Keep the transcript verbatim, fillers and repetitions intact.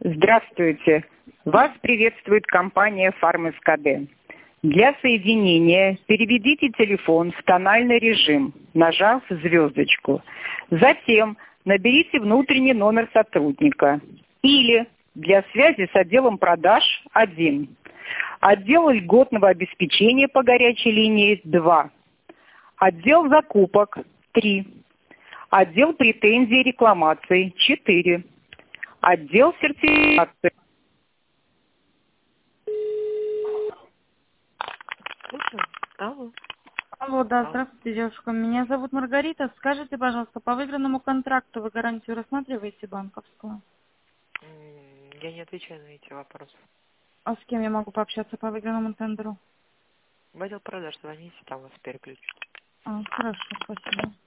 Здравствуйте. Вас приветствует компания «Фарм-СКД». Для соединения переведите телефон в тональный режим, нажав звездочку. Затем наберите внутренний номер сотрудника. Или для связи с отделом продаж один. Отдел льготного обеспечения по горячей линии два. Отдел закупок три. Отдел претензий и рекламаций четыре. Отдел сертификации. Слушаю. Алло. Алло, да, Алло. здравствуйте, девушка. Меня зовут Маргарита. Скажите, пожалуйста, по выигранному контракту вы гарантию рассматриваете банковскую? М, Я не отвечаю на эти вопросы. А с кем я могу пообщаться по выигранному тендеру? В отдел продаж звоните, там вас переключат. А, хорошо, спасибо.